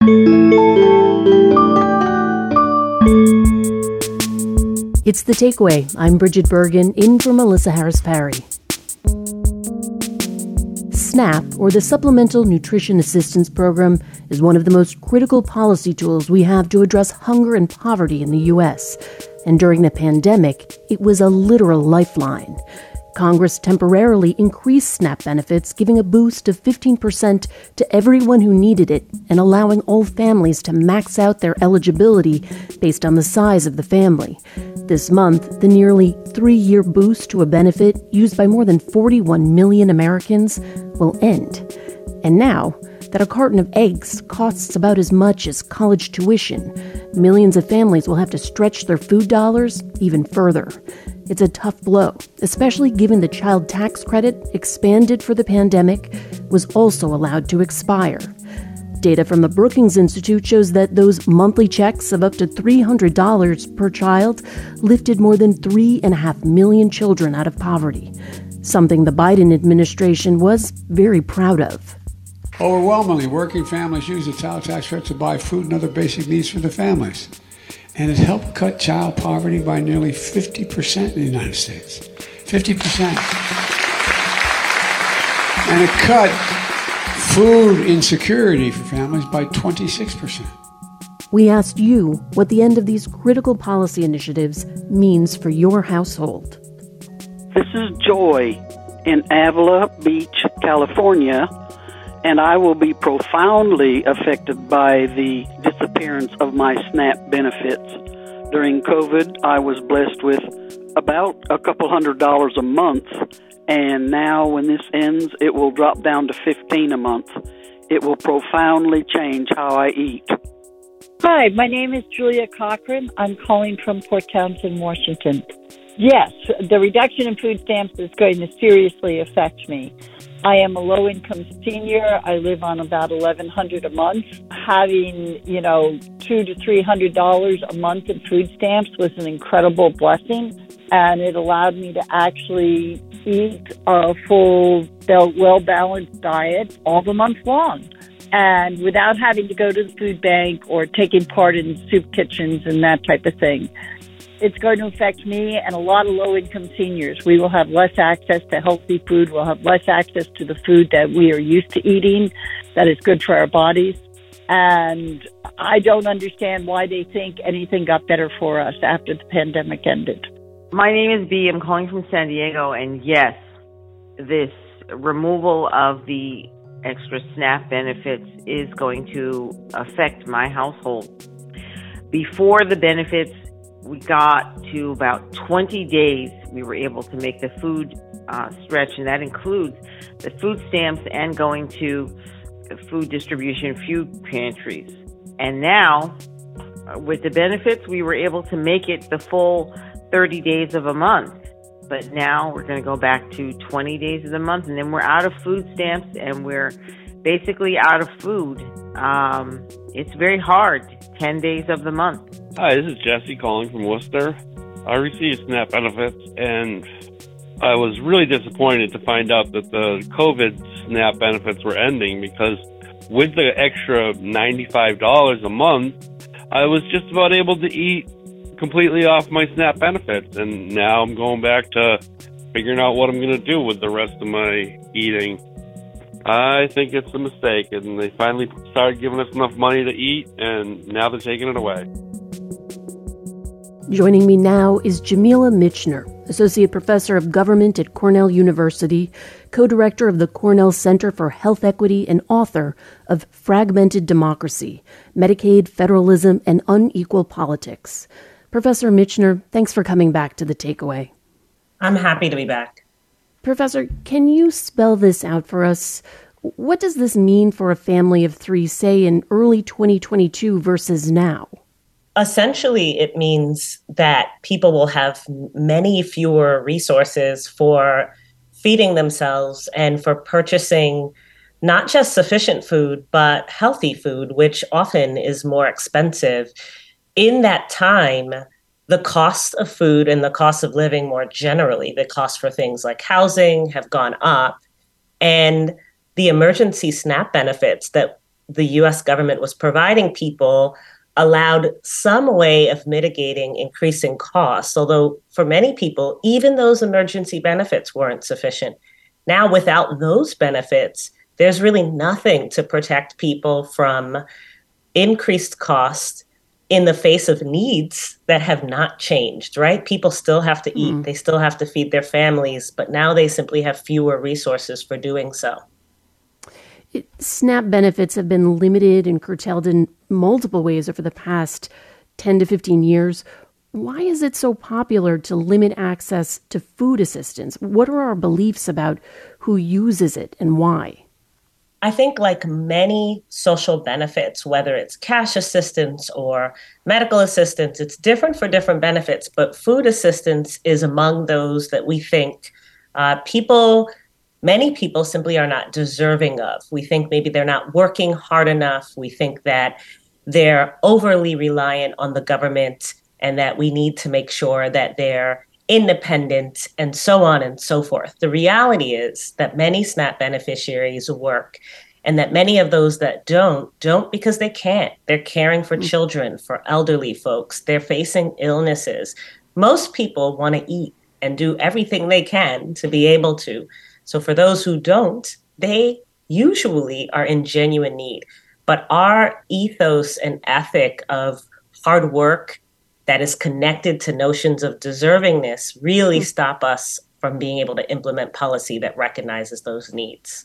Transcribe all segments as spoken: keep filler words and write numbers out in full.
It's The Takeaway. I'm Bridget Bergen, in for Melissa Harris-Parry. SNAP, or the Supplemental Nutrition Assistance Program, is one of the most critical policy tools we have to address hunger and poverty in the U S. And during the pandemic, it was a literal lifeline. Congress temporarily increased SNAP benefits, giving a boost of fifteen percent to everyone who needed it and allowing all families to max out their eligibility based on the size of the family. This month, the nearly three-year boost to a benefit used by more than forty-one million Americans will end. And now that a carton of eggs costs about as much as college tuition, millions of families will have to stretch their food dollars even further. It's a tough blow, especially given the child tax credit, expanded for the pandemic, was also allowed to expire. Data from the Brookings Institute shows that those monthly checks of up to three hundred dollars per child lifted more than three and a half million children out of poverty, something the Biden administration was very proud of. Overwhelmingly, working families use the child tax credit to buy food and other basic needs for their families. And it helped cut child poverty by nearly fifty percent in the United States. fifty percent. And it cut food insecurity for families by twenty-six percent. We asked you what the end of these critical policy initiatives means for your household. This is Joy in Avila Beach, California, and I will be profoundly affected by the disappearance of my SNAP benefits. During COVID, I was blessed with about a couple hundred dollars a month, and now when this ends, it will drop down to fifteen a month. It will profoundly change how I eat. Hi, my name is Julia Cochran. I'm calling from Port Townsend, Washington. Yes, the reduction in food stamps is going to seriously affect me. I am a low-income senior. I live on about eleven hundred dollars a month. Having, you know, two to three hundred dollars a month in food stamps was an incredible blessing, and it allowed me to actually eat a full, well-balanced diet all the month long, and without having to go to the food bank or taking part in soup kitchens and that type of thing. It's going to affect me and a lot of low-income seniors. We will have less access to healthy food. We'll have less access to the food that we are used to eating that is good for our bodies. And I don't understand why they think anything got better for us after the pandemic ended. My name is Bea. I'm calling from San Diego. And yes, this removal of the extra SNAP benefits is going to affect my household. Before the benefits, we got to about twenty days, we were able to make the food uh, stretch, and that includes the food stamps and going to food distribution, food pantries. And now, uh, with the benefits, we were able to make it the full thirty days of a month. But now we're going to go back to twenty days of the month, and then we're out of food stamps, and we're basically out of food. Um, it's very hard, ten days of the month. Hi, this is Jesse calling from Worcester. I received SNAP benefits, and I was really disappointed to find out that the COVID SNAP benefits were ending, because with the extra ninety-five dollars a month, I was just about able to eat completely off my SNAP benefits, and now I'm going back to figuring out what I'm going to do with the rest of my eating. I think it's a mistake, and they finally started giving us enough money to eat, and now they're taking it away. Joining me now is Jamila Michener, Associate Professor of Government at Cornell University, co-director of the Cornell Center for Health Equity, and author of Fragmented Democracy, Medicaid, Federalism, and Unequal Politics. Professor Michener, thanks for coming back to The Takeaway. I'm happy to be back. Professor, can you spell this out for us? What does this mean for a family of three, say, in early twenty twenty-two versus now? Essentially, it means that people will have many fewer resources for feeding themselves and for purchasing not just sufficient food, but healthy food, which often is more expensive. In that time, the cost of food and the cost of living more generally, the cost for things like housing have gone up, and the emergency SNAP benefits that the U S government was providing people allowed some way of mitigating increasing costs, although for many people, even those emergency benefits weren't sufficient. Now, without those benefits, there's really nothing to protect people from increased costs in the face of needs that have not changed, right? People still have to eat, mm. they still have to feed their families, but now they simply have fewer resources for doing so. It, SNAP benefits have been limited and curtailed in multiple ways over the past ten to fifteen years. Why is it so popular to limit access to food assistance? What are our beliefs about who uses it and why? I think like many social benefits, whether it's cash assistance or medical assistance, it's different for different benefits, but food assistance is among those that we think uh, people Many people simply are not deserving of. We think maybe they're not working hard enough. We think that they're overly reliant on the government and that we need to make sure that they're independent and so on and so forth. The reality is that many SNAP beneficiaries work and that many of those that don't, don't because they can't. They're caring for children, for elderly folks. They're facing illnesses. Most people want to eat and do everything they can to be able to. So for those who don't, they usually are in genuine need. But our ethos and ethic of hard work that is connected to notions of deservingness really stop us from being able to implement policy that recognizes those needs.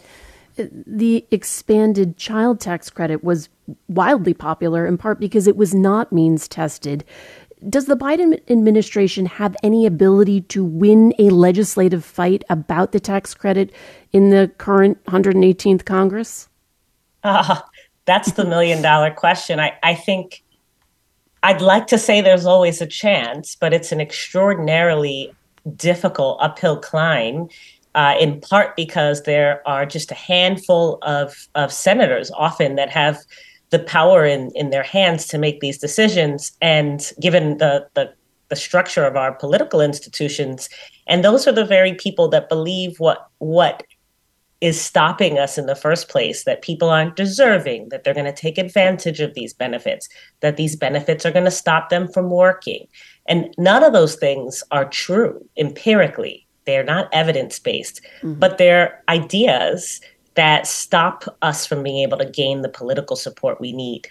The expanded child tax credit was wildly popular, in part because it was not means tested. Does the Biden administration have any ability to win a legislative fight about the tax credit in the current one hundred eighteenth Congress? Uh, that's the million dollar question. I, I think I'd like to say there's always a chance, but it's an extraordinarily difficult uphill climb, uh, in part because there are just a handful of, of senators often that have the power in, in their hands to make these decisions. And given the, the the structure of our political institutions, and those are the very people that believe what what is stopping us in the first place, that people aren't deserving, that they're going to take advantage of these benefits, that these benefits are going to stop them from working. And none of those things are true empirically. They're not evidence-based, mm-hmm. but they're ideas that stop us from being able to gain the political support we need.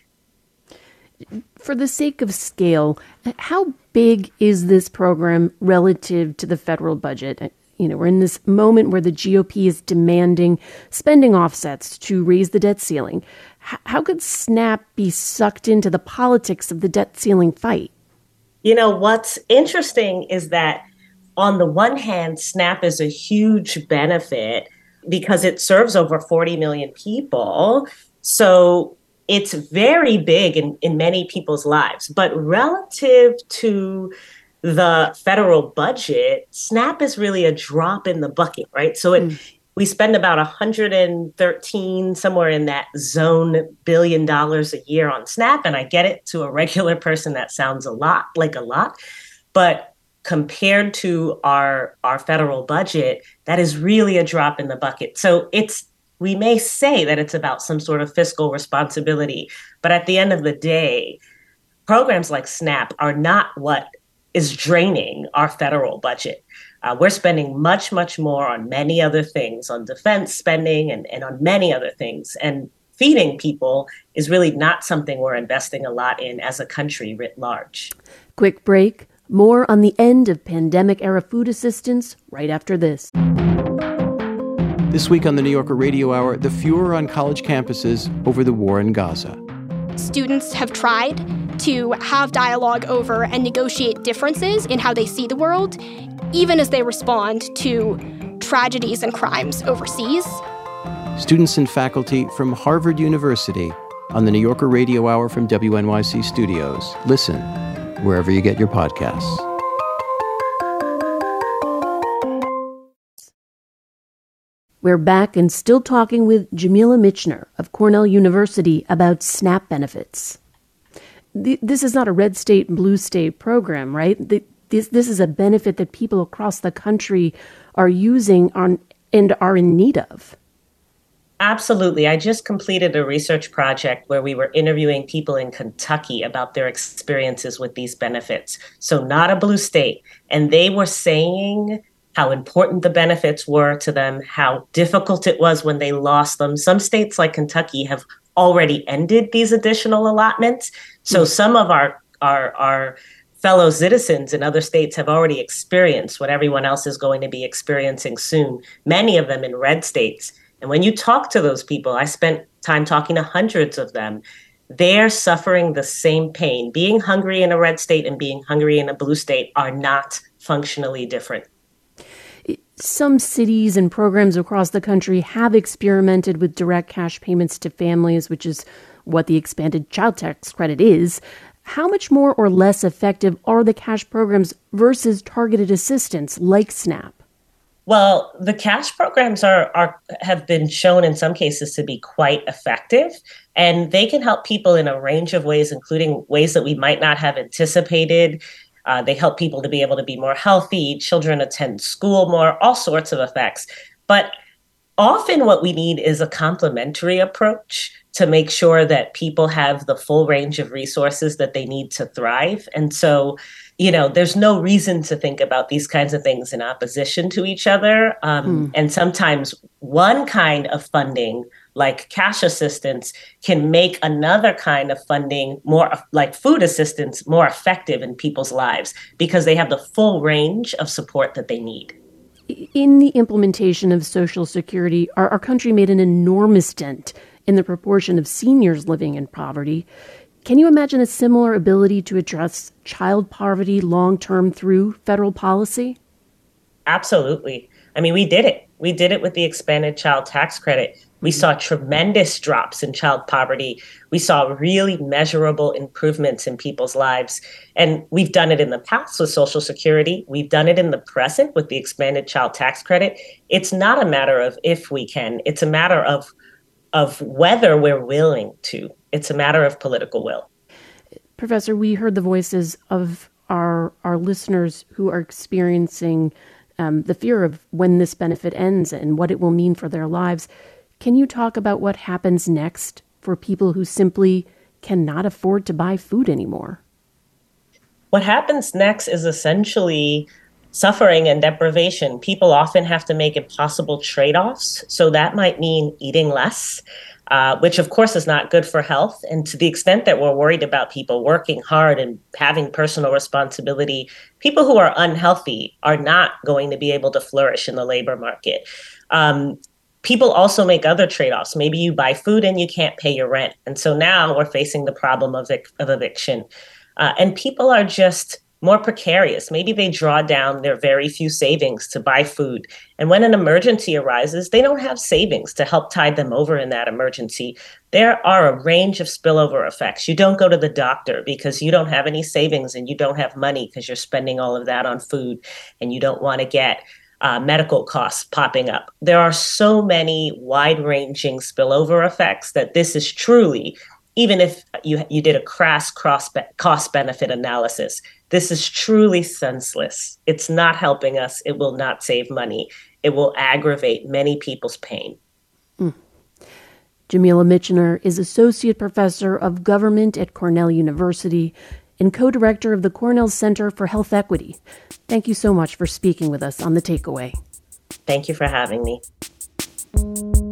For the sake of scale, how big is this program relative to the federal budget? You know, we're in this moment where the G O P is demanding spending offsets to raise the debt ceiling. H- how could SNAP be sucked into the politics of the debt ceiling fight? You know, what's interesting is that on the one hand, SNAP is a huge benefit because it serves over forty million people. So it's very big in, in many people's lives. But relative to the federal budget, SNAP is really a drop in the bucket, right? So it, mm. we spend about one hundred thirteen, somewhere in that zone, billion dollars a year on SNAP. And I get it, to a regular person, that sounds a lot, like a lot. But compared to our our federal budget, that is really a drop in the bucket. So it's we may say that it's about some sort of fiscal responsibility, but at the end of the day, programs like SNAP are not what is draining our federal budget. Uh, we're spending much, much more on many other things, on defense spending and, and on many other things. And feeding people is really not something we're investing a lot in as a country writ large. Quick break. More on the end of pandemic-era food assistance right after this. This week on the New Yorker Radio Hour, the furor on college campuses over the war in Gaza. Students have tried to have dialogue over and negotiate differences in how they see the world, even as they respond to tragedies and crimes overseas. Students and faculty from Harvard University on the New Yorker Radio Hour from W N Y C Studios. Listen wherever you get your podcasts. We're back and still talking with Jamila Michener of Cornell University about SNAP benefits. This is not a red state, blue state program, right? This, this is a benefit that people across the country are using on and are in need of. Absolutely. I just completed a research project where we were interviewing people in Kentucky about their experiences with these benefits. So not a blue state. And they were saying how important the benefits were to them, how difficult it was when they lost them. Some states like Kentucky have already ended these additional allotments. So mm-hmm. some of our, our, our fellow citizens in other states have already experienced what everyone else is going to be experiencing soon, many of them in red states. And when you talk to those people, I spent time talking to hundreds of them, they're suffering the same pain. Being hungry in a red state and being hungry in a blue state are not functionally different. Some cities and programs across the country have experimented with direct cash payments to families, which is what the expanded child tax credit is. How much more or less effective are the cash programs versus targeted assistance like SNAP? Well, the cash programs are, are have been shown in some cases to be quite effective, and they can help people in a range of ways, including ways that we might not have anticipated. Uh, they help people to be able to be more healthy, children attend school more, all sorts of effects. But often what we need is a complementary approach to make sure that people have the full range of resources that they need to thrive. And so, you know, there's no reason to think about these kinds of things in opposition to each other. Um, mm. And sometimes one kind of funding, like cash assistance, can make another kind of funding, more like food assistance, more effective in people's lives because they have the full range of support that they need. In the implementation of Social Security, our, our country made an enormous dent in the proportion of seniors living in poverty. Can you imagine a similar ability to address child poverty long-term through federal policy? Absolutely. I mean, we did it. We did it with the expanded child tax credit. We saw tremendous drops in child poverty. We saw really measurable improvements in people's lives. And we've done it in the past with Social Security. We've done it in the present with the expanded child tax credit. It's not a matter of if we can. It's a matter of, of whether we're willing to. It's a matter of political will. Professor, we heard the voices of our our listeners who are experiencing um, the fear of when this benefit ends and what it will mean for their lives. Can you talk about what happens next for people who simply cannot afford to buy food anymore? What happens next is essentially suffering and deprivation. People often have to make impossible trade-offs. So that might mean eating less, uh, which of course is not good for health. And to the extent that we're worried about people working hard and having personal responsibility, people who are unhealthy are not going to be able to flourish in the labor market. Um, People also make other trade-offs. Maybe you buy food and you can't pay your rent. And so now we're facing the problem of, of eviction. Uh, and people are just more precarious. Maybe they draw down their very few savings to buy food. And when an emergency arises, they don't have savings to help tide them over in that emergency. There are a range of spillover effects. You don't go to the doctor because you don't have any savings and you don't have money because you're spending all of that on food and you don't want to get Uh, medical costs popping up. There are so many wide-ranging spillover effects that this is truly, even if you you did a crass cross be- cost-benefit analysis, this is truly senseless. It's not helping us. It will not save money. It will aggravate many people's pain. Mm. Jamila Michener is Associate Professor of Government at Cornell University and co-director of the Cornell Center for Health Equity. Thank you so much for speaking with us on The Takeaway. Thank you for having me.